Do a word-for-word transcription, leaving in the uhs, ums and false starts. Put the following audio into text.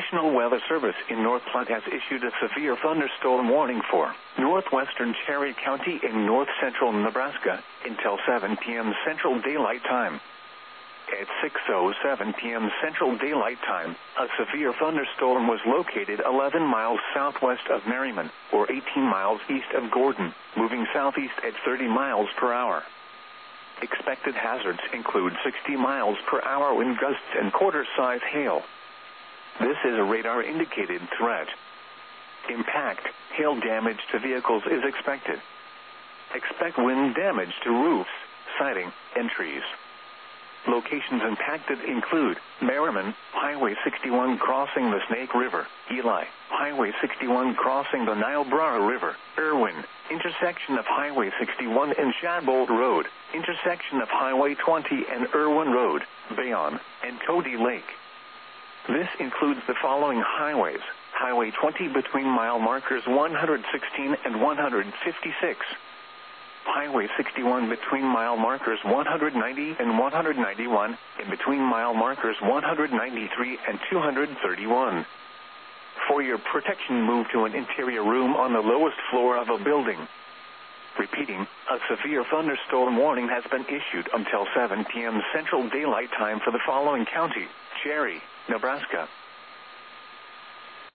National Weather Service in North Platte has issued a severe thunderstorm warning for northwestern Cherry County in north-central Nebraska until seven p m Central Daylight Time. At six oh seven p m Central Daylight Time, a severe thunderstorm was located eleven miles southwest of Merriman, or eighteen miles east of Gordon, moving southeast at thirty miles per hour. Expected hazards include sixty miles per hour wind gusts and quarter-size hail. This is a radar-indicated threat. Impact, hail damage to vehicles is expected. Expect wind damage to roofs, siding, and trees. Locations impacted include Merriman, Highway sixty-one crossing the Snake River, Eli, Highway sixty-one crossing the Niobrara River, Irwin, intersection of Highway sixty-one and Shadbolt Road, intersection of Highway twenty and Irwin Road, Bayonne, and Cody Lake. This includes the following highways: Highway twenty between mile markers one hundred sixteen and one hundred fifty-six. Highway sixty-one between mile markers one hundred ninety and one hundred ninety-one, and between mile markers one hundred ninety-three and two hundred thirty-one. For your protection, move to an interior room on the lowest floor of a building. Repeating, a severe thunderstorm warning has been issued until seven p m Central Daylight Time for the following county: Cherry, Nebraska,